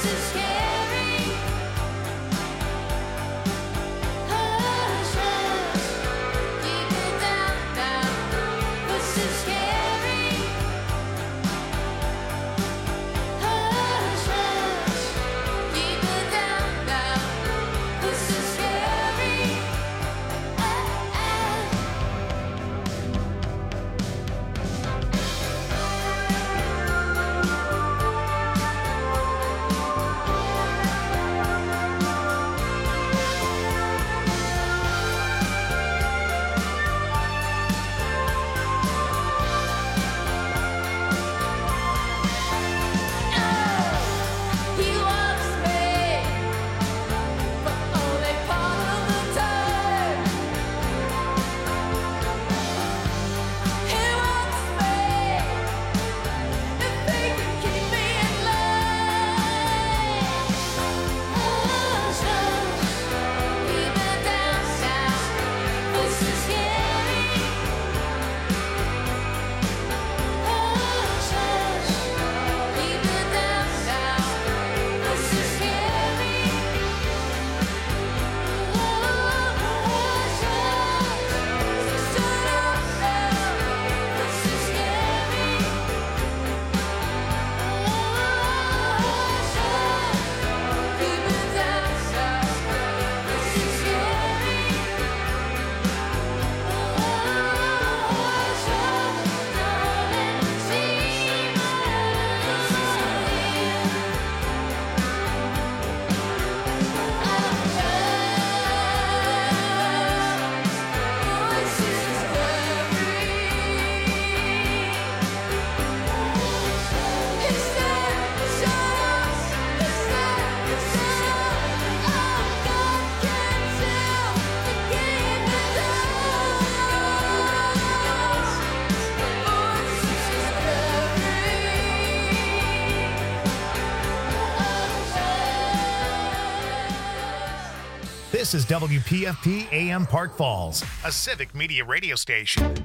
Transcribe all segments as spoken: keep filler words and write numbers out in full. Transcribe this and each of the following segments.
This is W P F P A M Park Falls, a civic media radio station.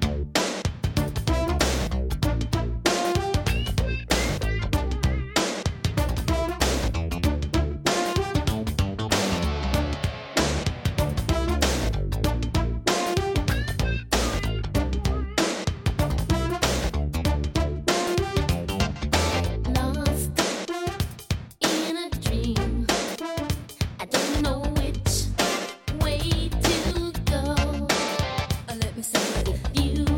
You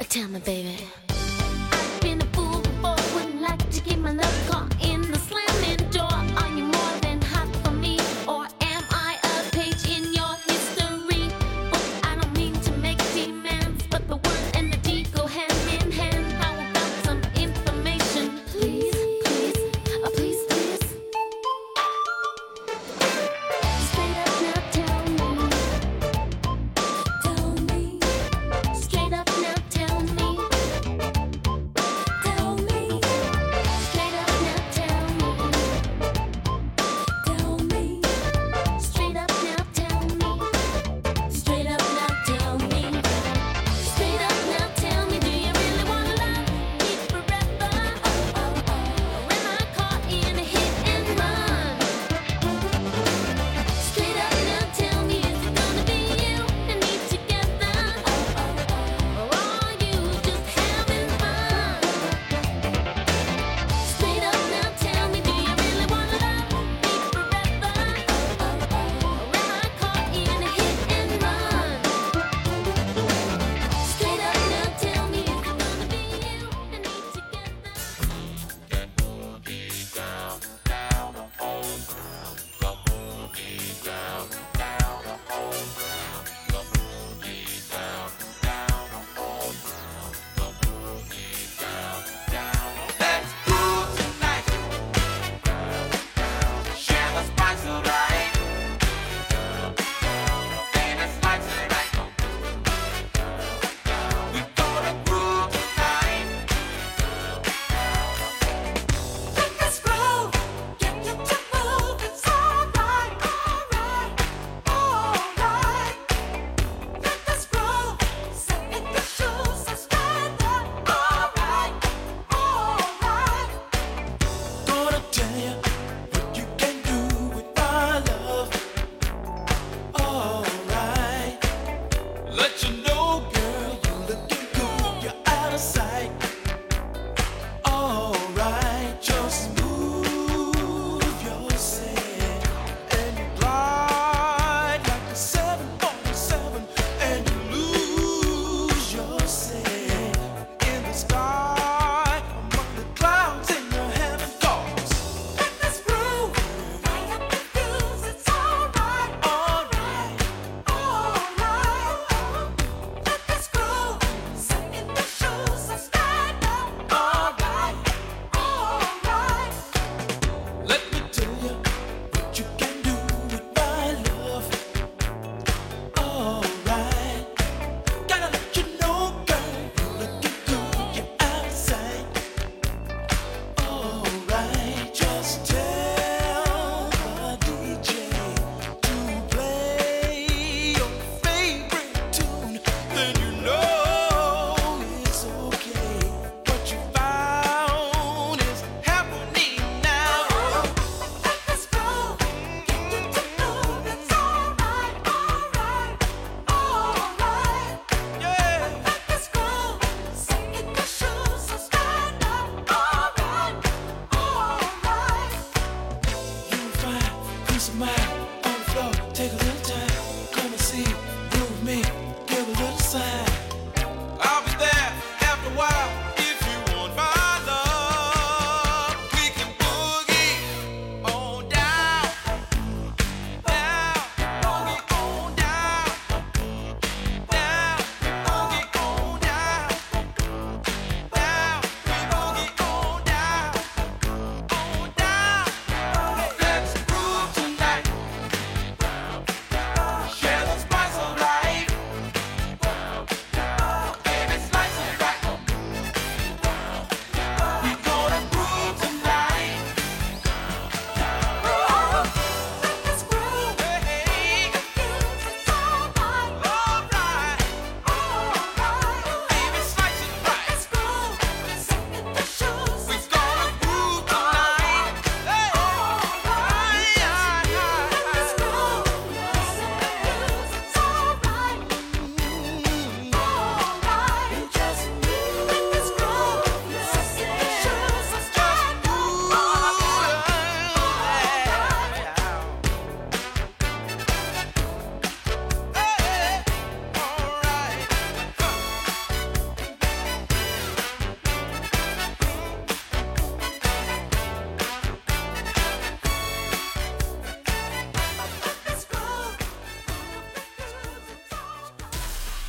Tell me, baby. I've been a fool before, wouldn't like to get my love caught in the slamming door. Are you more than hot for me, or am I a page in your history book? I don't mean to make demands, but the word and the deed go hand in hand. How about some information, please, please, oh please, please. Straight up now, tell me, tell me. Straight up now, tell me.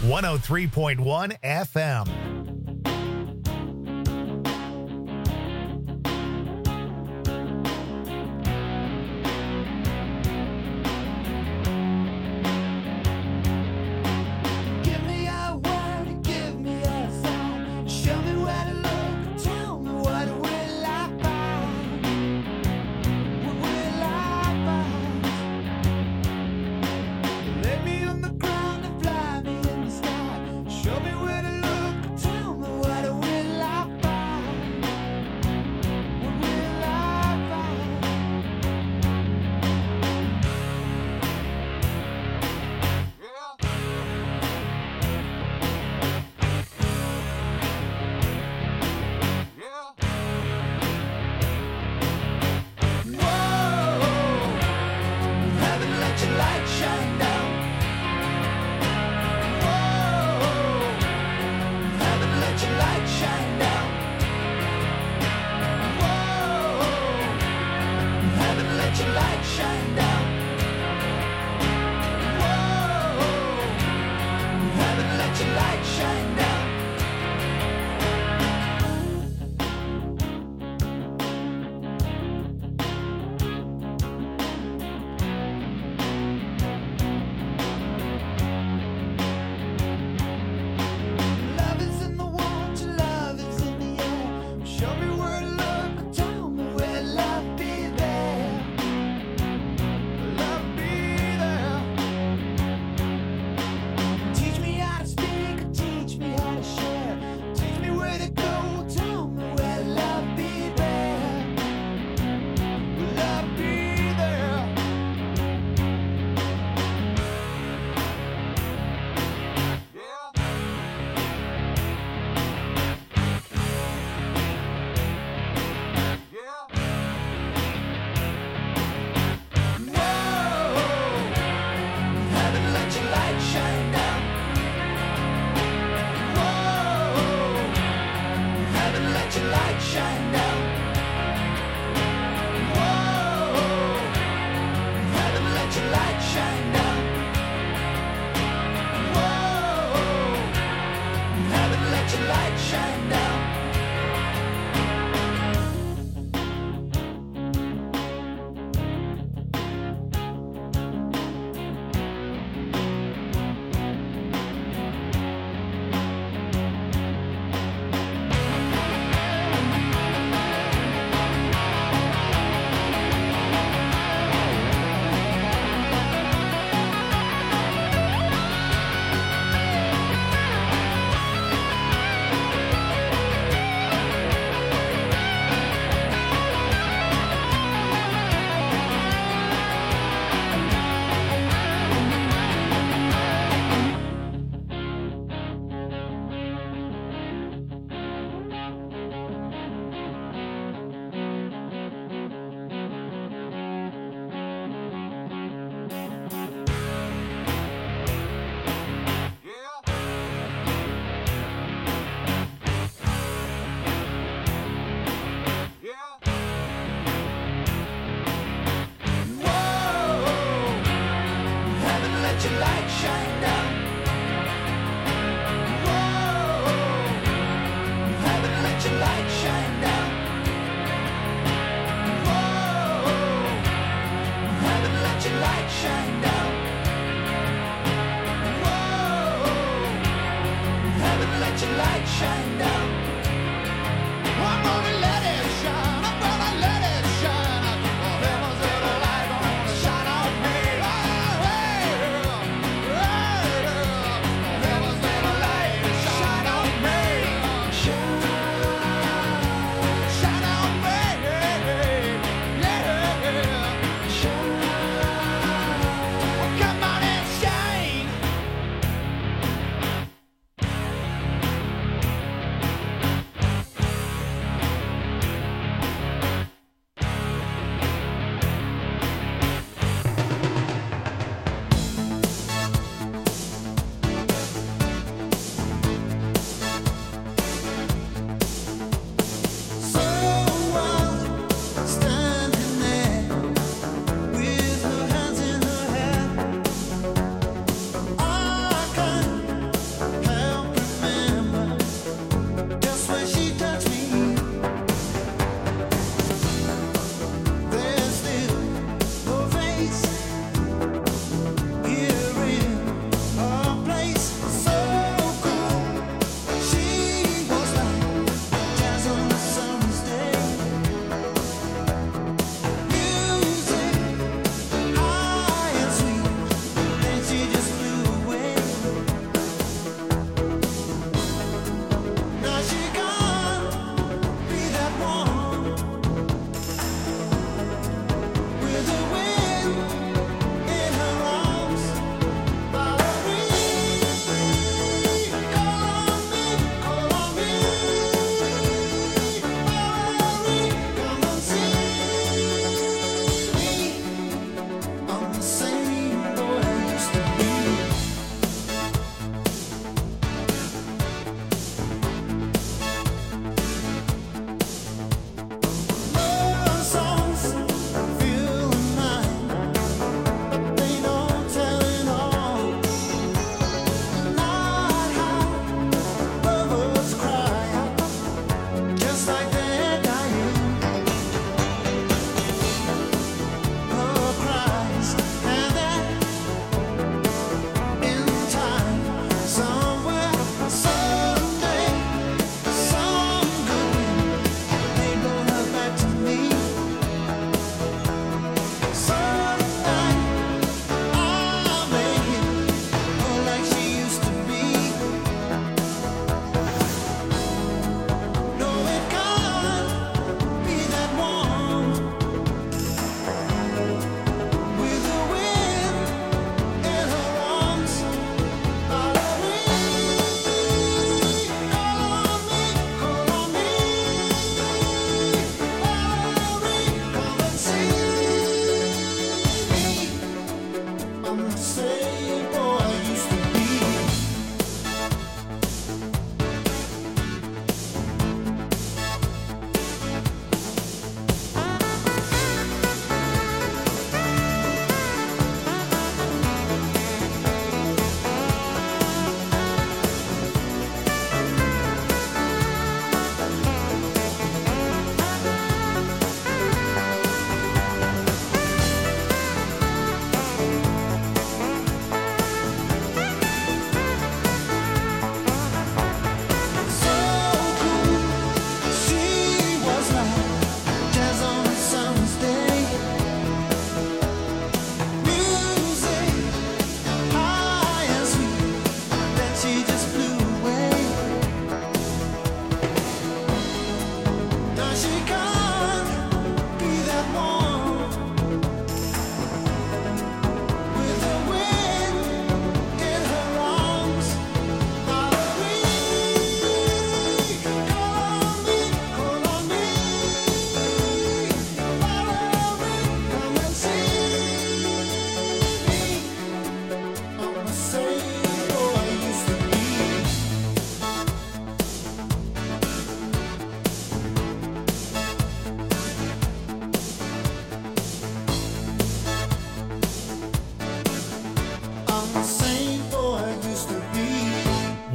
one oh three point one F M.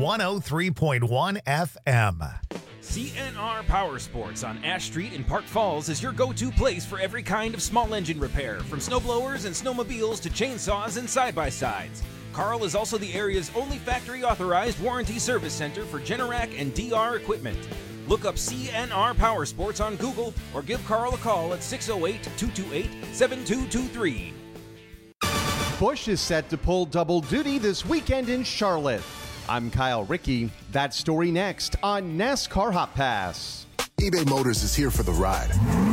one oh three point one F M. C N R Power Sports on Ash Street in Park Falls is your go-to place for every kind of small engine repair, from snowblowers and snowmobiles to chainsaws and side-by-sides. Carl is also the area's only factory-authorized warranty service center for Generac and D R equipment. Look up C N R Power Sports on Google or give Carl a call at six oh eight, two two eight, seven two two three. Busch is set to pull double duty this weekend in Charlotte. I'm Kyle Rickey. That story next on NASCAR Hot Pass. eBay Motors is here for the ride.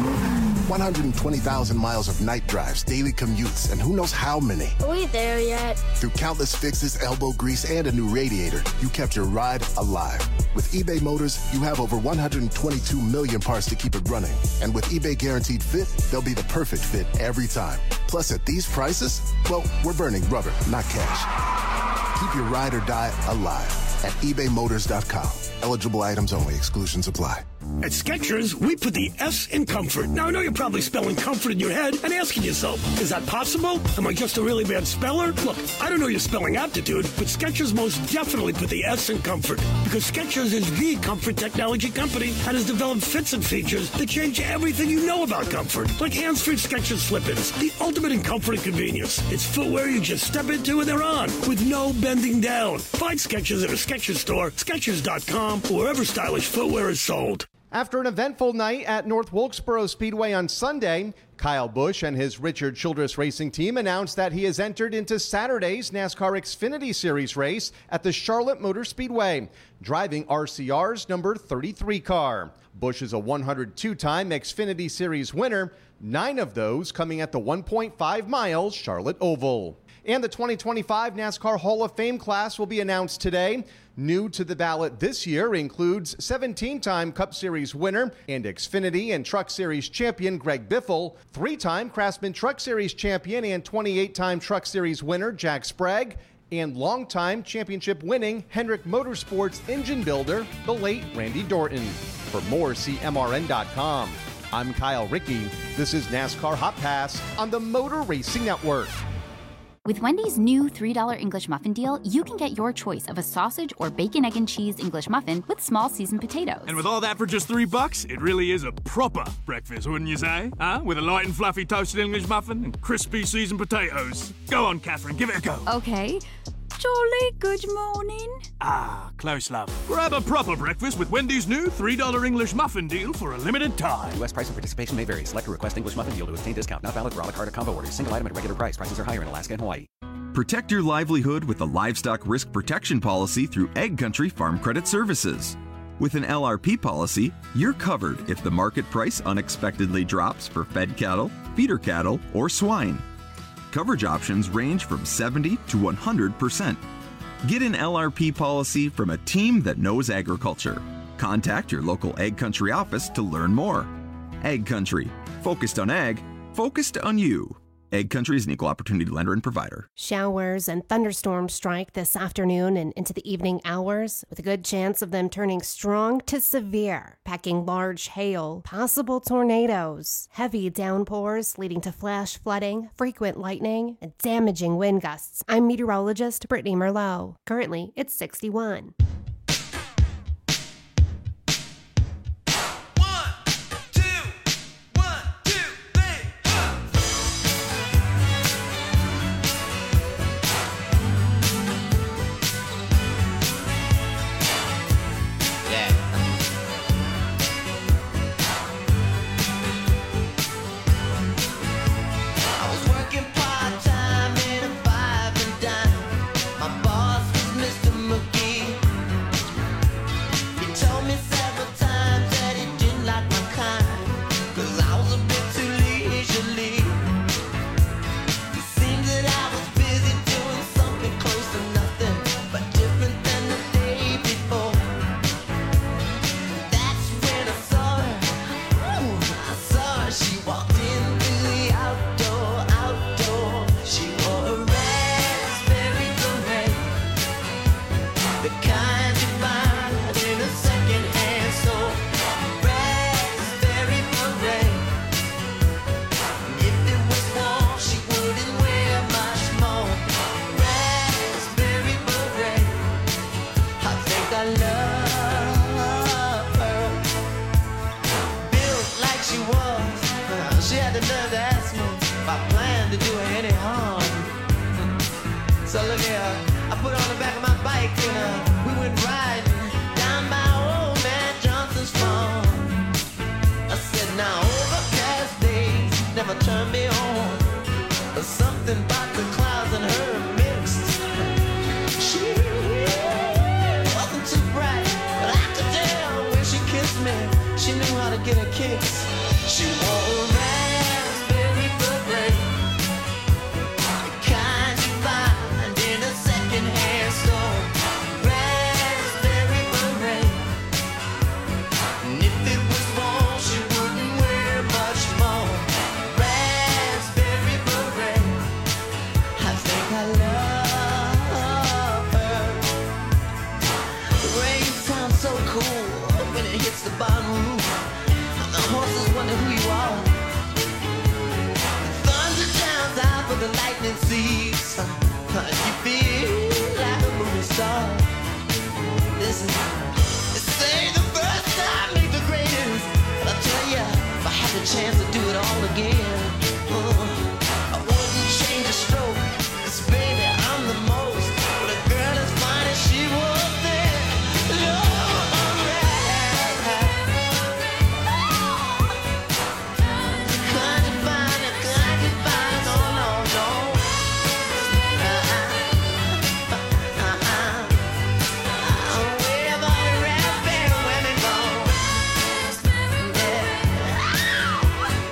one hundred twenty thousand miles of night drives, daily commutes, and who knows how many. Are we there yet? Through countless fixes, elbow grease, and a new radiator, you kept your ride alive. With eBay Motors, you have over one hundred twenty-two million parts to keep it running. And with eBay Guaranteed Fit, they'll be the perfect fit every time. Plus, at these prices, well, we're burning rubber, not cash. Keep your ride or die alive at ebay motors dot com. Eligible items only. Exclusions apply. At Skechers, we put the S in comfort. Now, I know you're probably spelling comfort in your head and asking yourself, is that possible? Am I just a really bad speller? Look, I don't know your spelling aptitude, but Skechers most definitely put the S in comfort, because Skechers is the comfort technology company that has developed fits and features that change everything you know about comfort, like hands-free Skechers slip-ins, the ultimate in comfort and convenience. It's footwear you just step into and they're on, with no bending down. Find Skechers at a Skechers store, Skechers dot com, or wherever stylish footwear is sold. After an eventful night at North Wilkesboro Speedway on Sunday, Kyle Busch and his Richard Childress Racing team announced that he has entered into Saturday's NASCAR Xfinity Series race at the Charlotte Motor Speedway, driving R C R's number thirty-three car. Busch is a one hundred two-time Xfinity Series winner, nine of those coming at the one point five mile Charlotte Oval. And the twenty twenty-five NASCAR Hall of Fame class will be announced today. New to the ballot this year includes seventeen-time Cup Series winner and Xfinity and Truck Series champion Greg Biffle, three-time Craftsman Truck Series champion and twenty-eight-time Truck Series winner Jack Sprague, and longtime championship-winning Hendrick Motorsports engine builder, the late Randy Dorton. For more, see M R N dot com. I'm Kyle Rickey. This is NASCAR Hot Pass on the Motor Racing Network. With Wendy's new three dollar English muffin deal, you can get your choice of a sausage or bacon, egg, and cheese English muffin with small seasoned potatoes. And with all that for just three bucks, it really is a proper breakfast, wouldn't you say? Huh? With a light and fluffy toasted English muffin and crispy seasoned potatoes. Go on, Catherine, give it a go. Okay. Jolly good morning. Ah, close, love. Grab a proper breakfast with Wendy's new three dollar English muffin deal for a limited time. U S price and participation may vary. Select a request English muffin deal to obtain discount. Not valid for a la carte or combo orders. Single item at regular price. Prices are higher in Alaska and Hawaii. Protect your livelihood with a livestock risk protection policy through Egg Country Farm Credit Services. With an L R P policy, you're covered if the market price unexpectedly drops for fed cattle, feeder cattle, or swine. Coverage options range from seventy to one hundred percent. Get an L R P policy from a team that knows agriculture. Contact your local Egg Country office to learn more. Egg Country, focused on ag, focused on you. Egg Country is an equal opportunity lender and provider. Showers and thunderstorms strike this afternoon and into the evening hours, with a good chance of them turning strong to severe, packing large hail, possible tornadoes, heavy downpours leading to flash flooding, frequent lightning, and damaging wind gusts. I'm meteorologist Brittany Merlot. Currently, it's sixty-one. So look here, I put on the back of my bike and uh, we went riding down by old man Johnson's farm. I said, now overcast days never turn me on. There's something about the clouds and her mixed. She wasn't too bright, but I could tell when she kissed me, she knew how to get her kicks. She wore a raspberry beret, the kind you find in a second-hand store. Raspberry beret, and if it was worn, she wouldn't wear much more. Raspberry beret, I think I love her. The rain sounds so cool when it hits the barn roof. The horses wonder who you are. Thunder drowns out, but the lightning sees. You feel like a movie star. Listen, they say the first time make the greatest. But I tell ya, if I had the chance to do it all again, uh, I wouldn't change a stroke. 'Cause baby, I'm the most. But a girl as fine as she was then, Lord, I'm kind of fine, kind of fine, oh no, no. Uh-uh, uh-uh. Where have all the raspberry women gone? Yeah.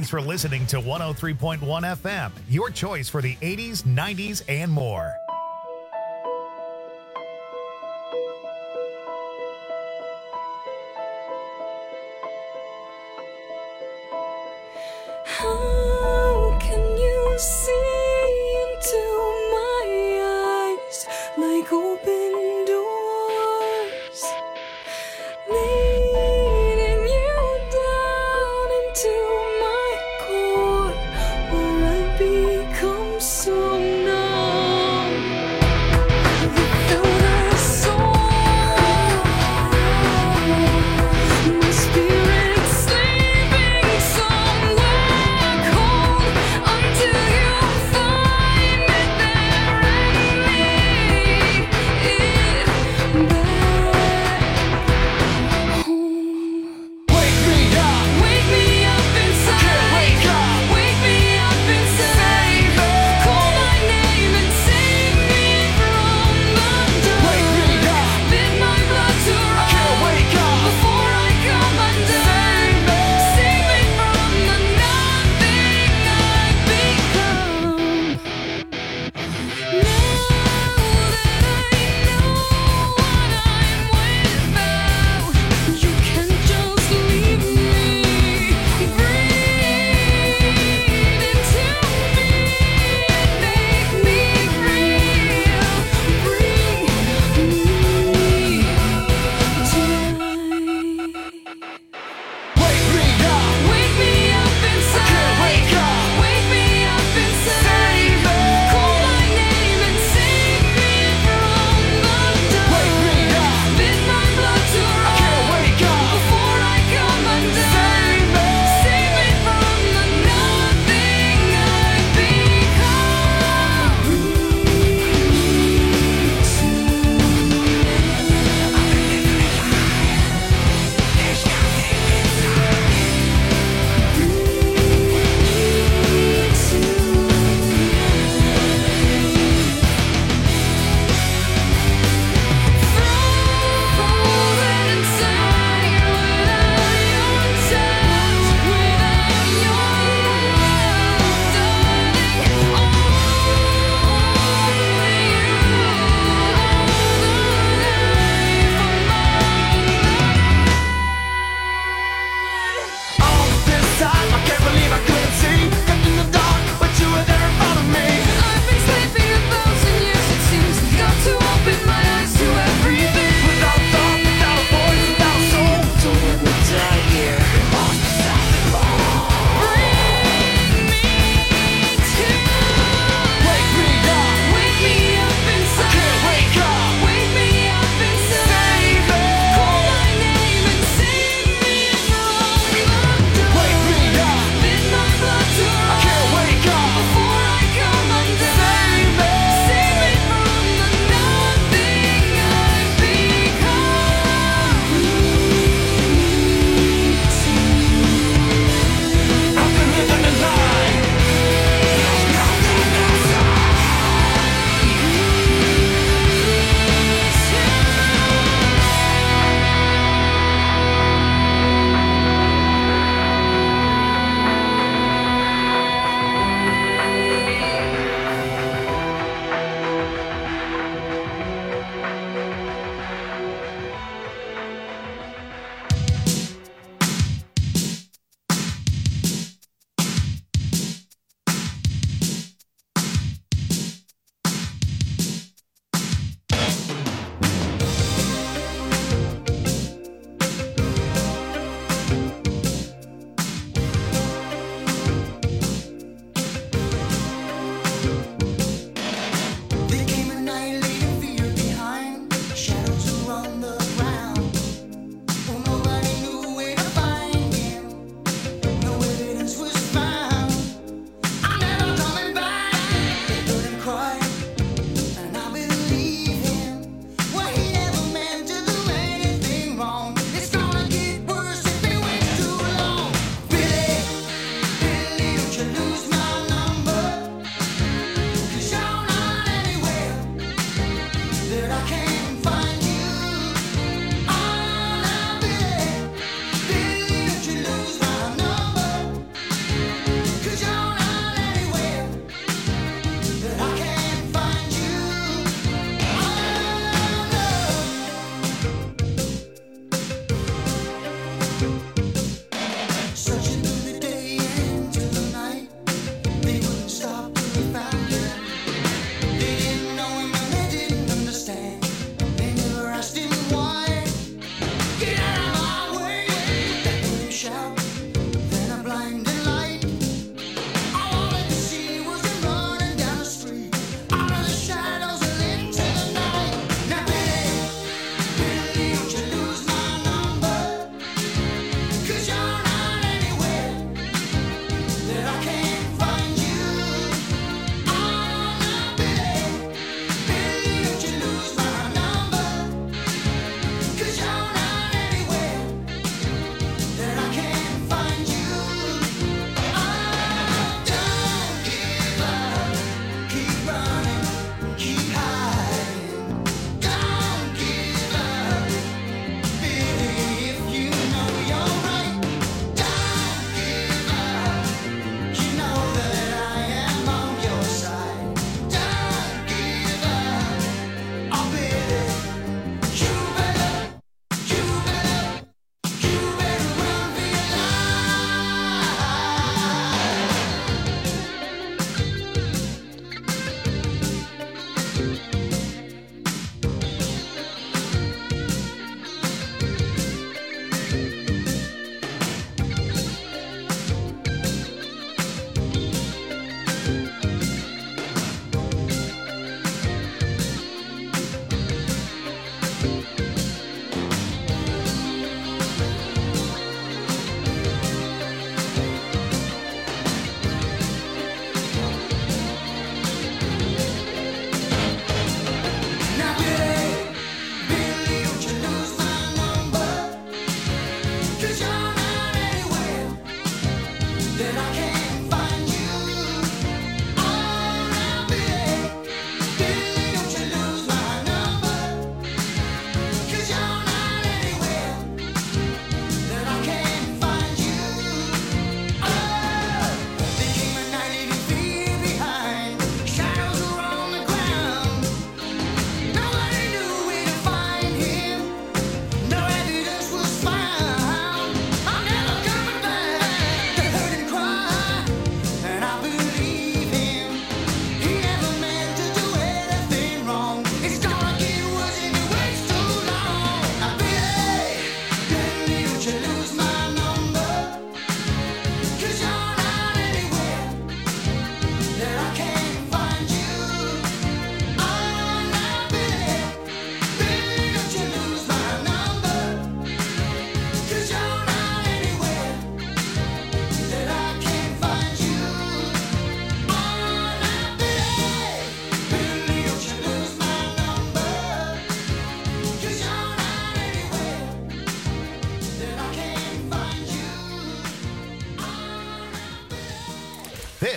Thanks for listening to one oh three point one F M, your choice for the eighties, nineties, and more. How can you see into my eyes like open doors, leading you down into my core where I become so numb?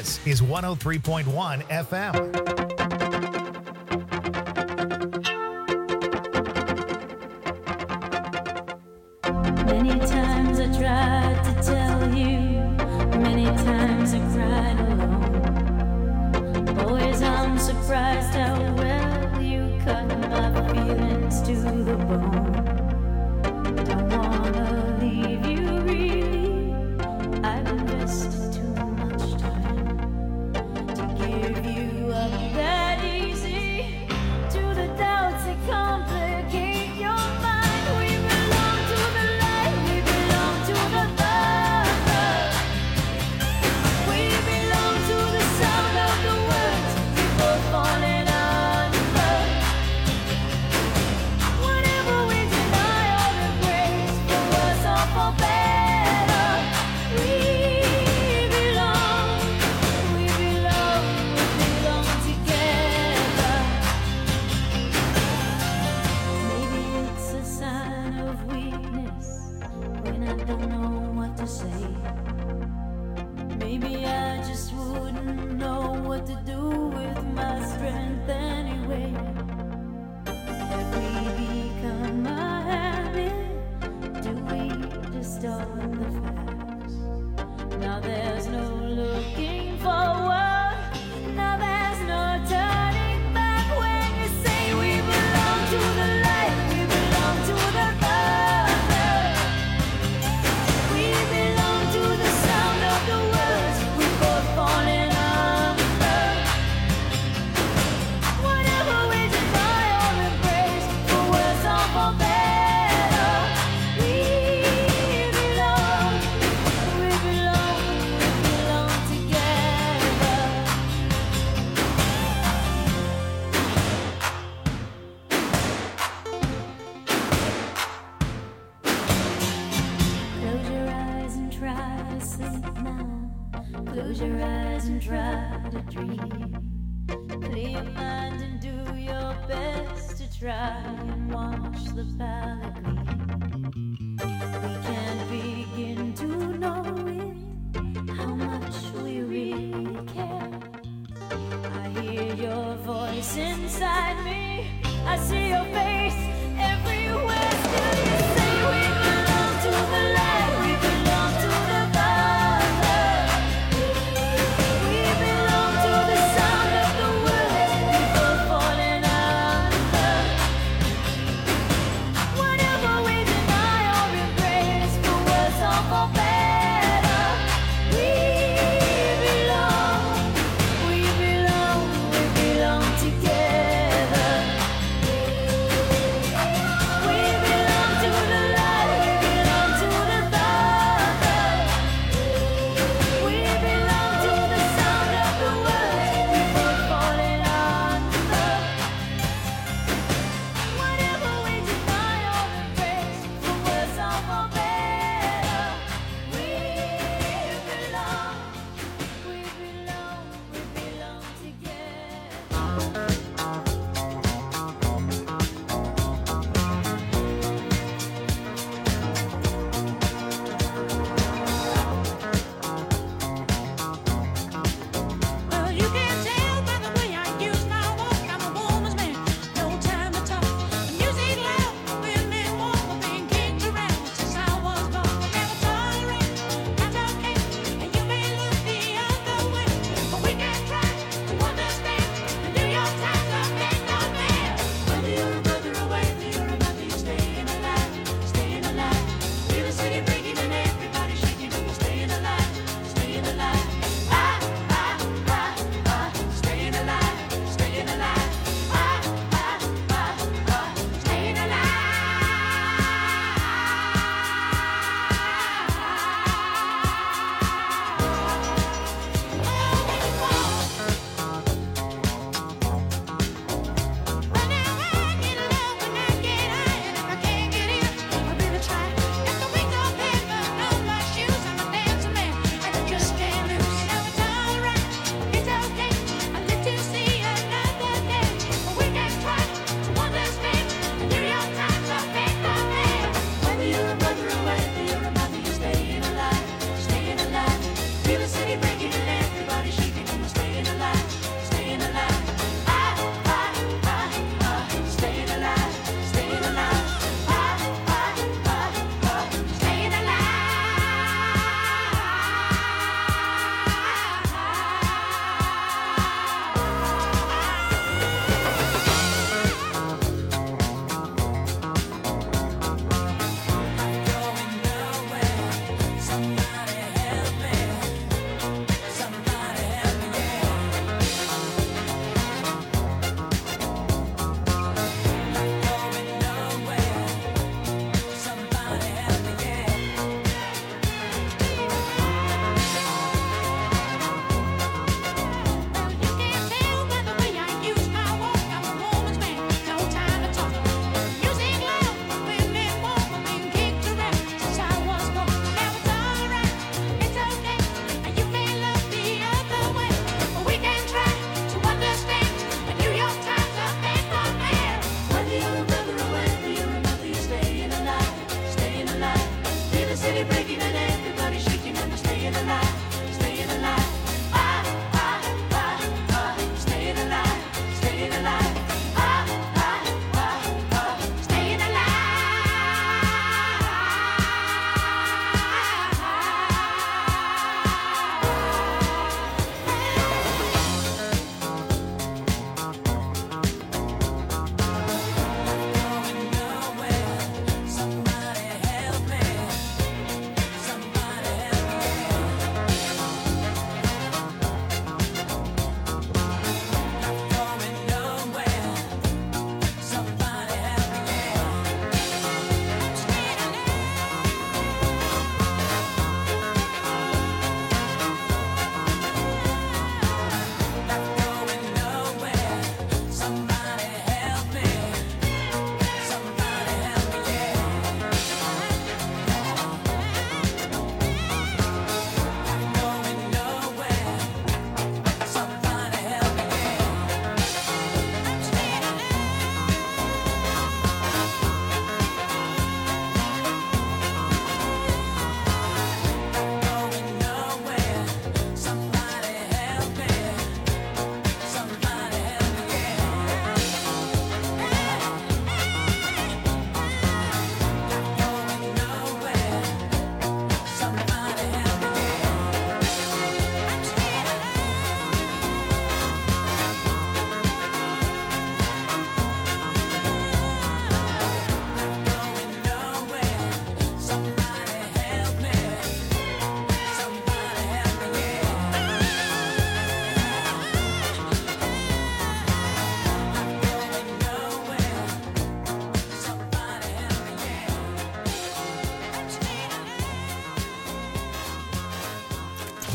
This is one oh three point one F M. Many times I tried to tell you, many times I cried alone. Always I'm surprised how well you cut my feelings to the bone. Don't wanna leave you really, I've invested too much time to give you up that easy to the doubts that complicate your mind. We belong to the light, we belong to the thunder. We belong to the sound of the words we both falling under. Whatever we deny or embrace, for worse or for better, we belong, we belong, we belong together. Maybe it's a sign of weakness when I don't know what to say. Maybe I just wouldn't know what to do with my strength anyway. Have we become a habit? Do we distort the facts? Now there's no looking forward. Now there's no turning back when you say we belong to the light, we belong to the thunder. We belong to the sound of the words we both falling under. Whatever we deny or embrace, for worse or for better, we belong, we belong, we belong together. Close your eyes and try to sleep now. Close your eyes and try to dream. Clear your mind and do your best to try and watch the palette gleam. We can't begin to know it, how much we really care. I hear your voice inside me, I see your face everywhere. Still you say we belong to the light, we belong to the thunder. We belong to the sound of the words we both falling under. Whatever we deny or embrace, for worse or for better, we belong, we belong, we belong together.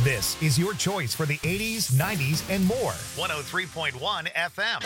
This is your choice for the eighties, nineties, and more. one oh three point one F M.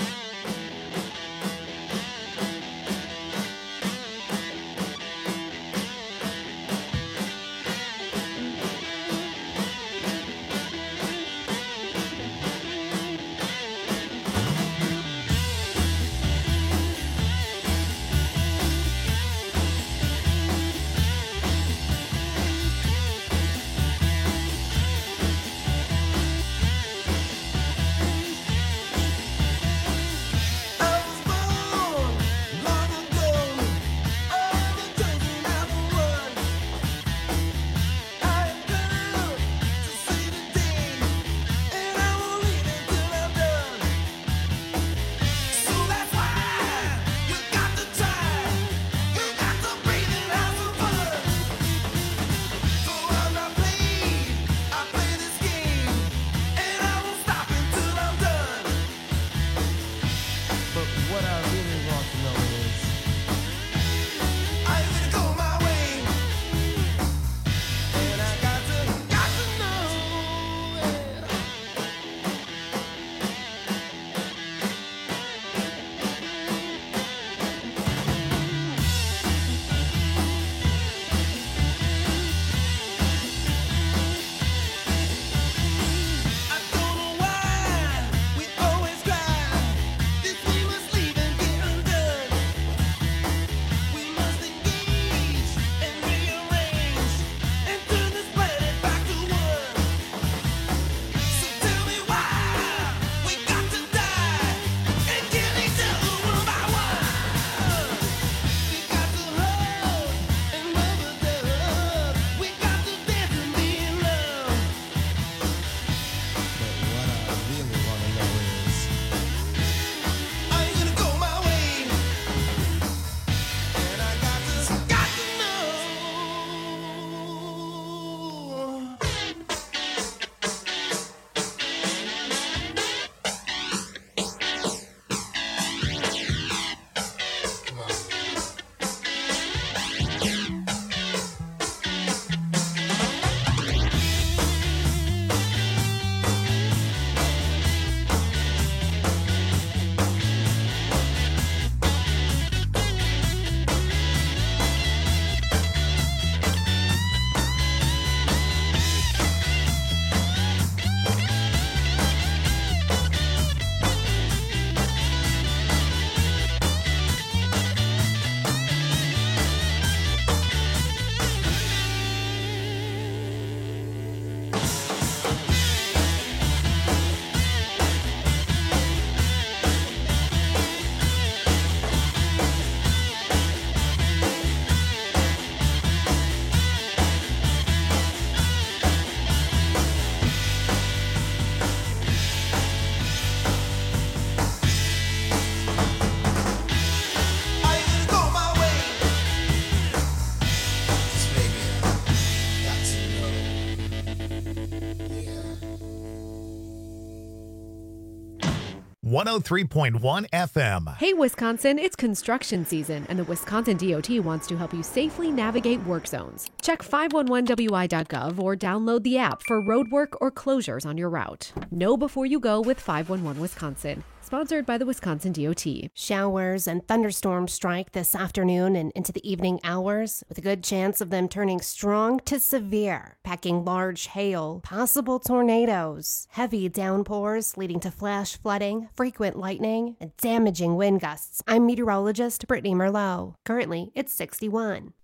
one oh three point one F M. Hey, Wisconsin, it's construction season, and the Wisconsin D O T wants to help you safely navigate work zones. Check five one one W I dot gov or download the app for road work or closures on your route. Know before you go with five one one Wisconsin. Sponsored by the Wisconsin D O T. Showers and thunderstorms strike this afternoon and into the evening hours, with a good chance of them turning strong to severe, packing large hail, possible tornadoes, heavy downpours leading to flash flooding, frequent lightning, and damaging wind gusts. I'm meteorologist Brittany Merlot. Currently, it's sixty-one.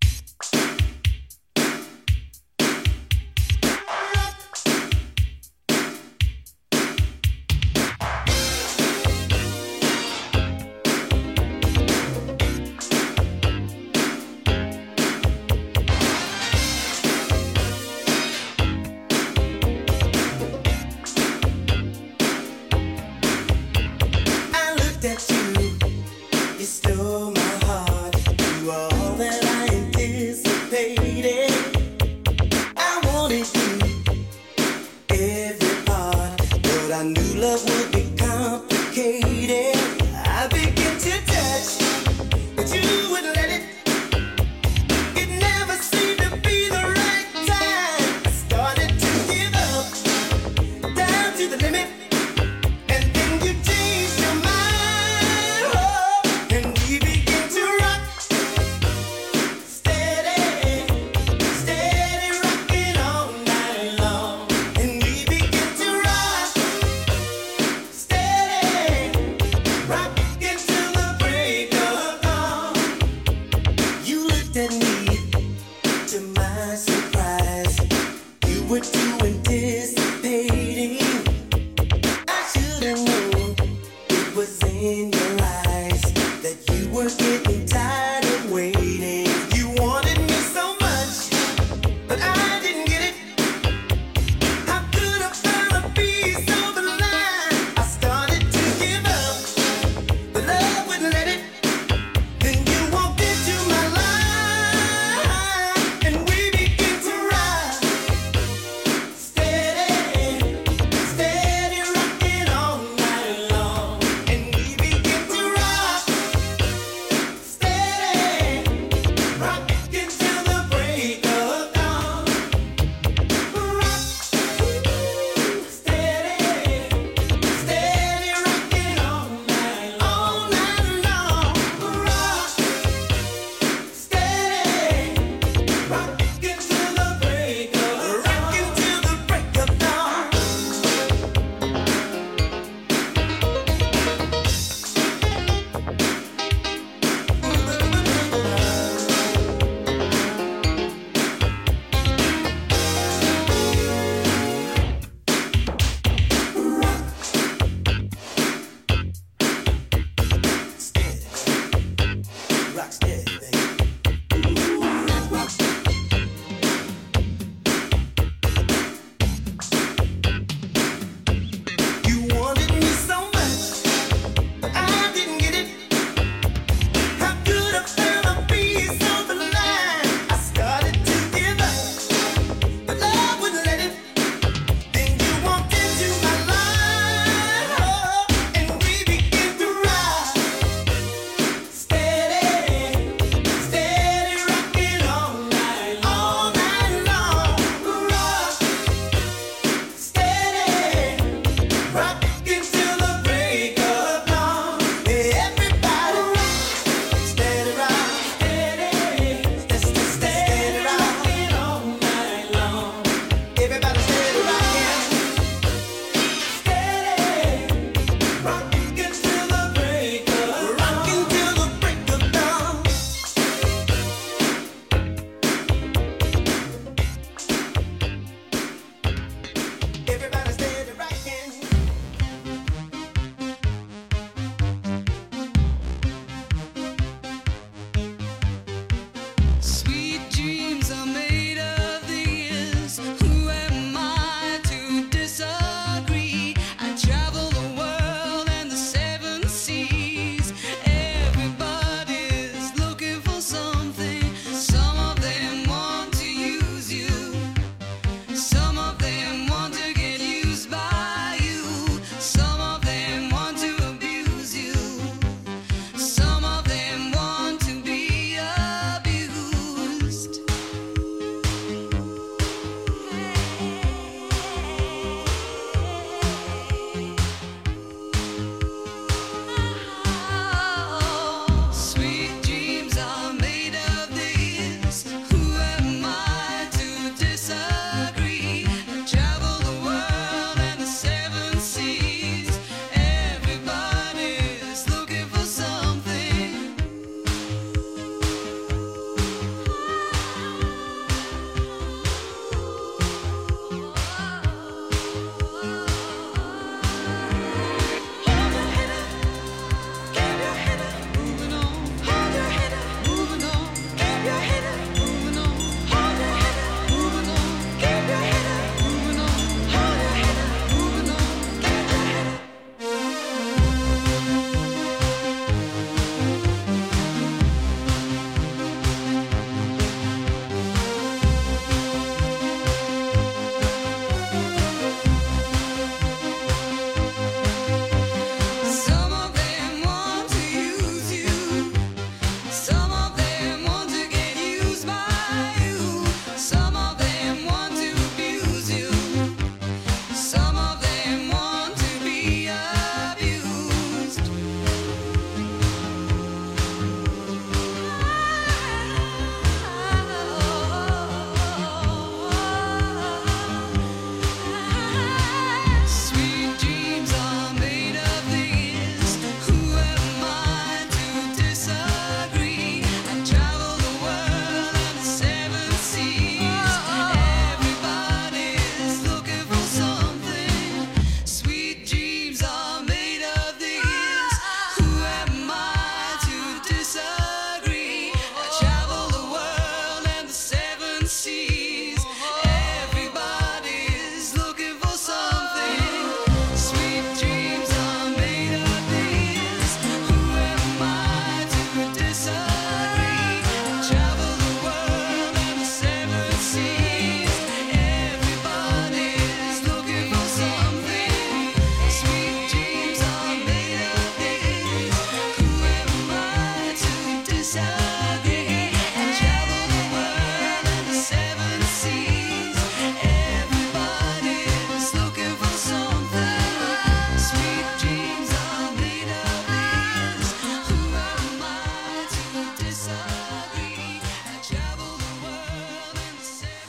It never seemed to be the right time. I started to give up. in your eyes that you were getting tired of waiting. You wanted me so much, but I didn't get it. How could I find a piece of the line? I started to give up, but love wouldn't let it. Then you walked into my life, and we began to ride. Steady, steady rocking all night long, and we began to rock.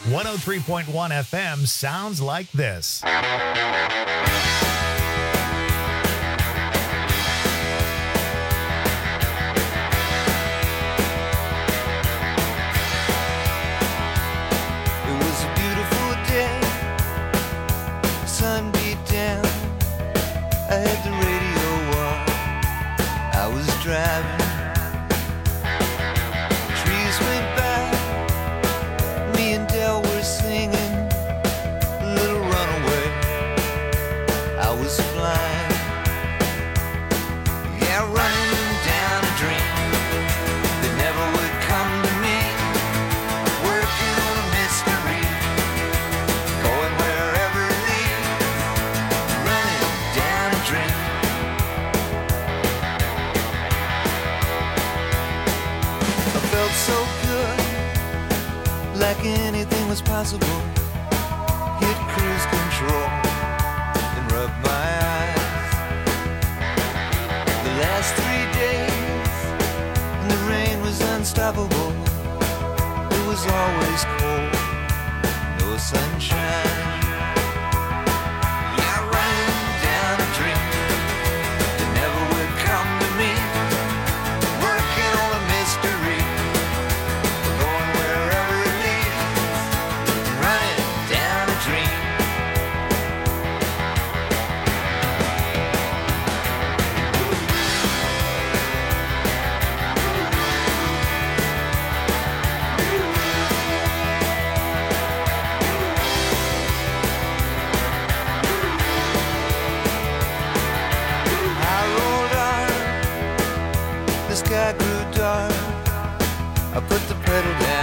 one oh three point one F M sounds like this. Sun beat down, I had the radio on, I was driving, trees went by, me and Del were singing, Little Runaway, I was flying, yeah, running down a dream, that never would come to me, working on a mystery, going wherever it leads. Down a dream. I felt so good, like anything was possible. Hit cruise control and rub my eyes. The last three days, and the rain was unstoppable. It was always cold, no sunshine. I grew dark, I put the pedal down.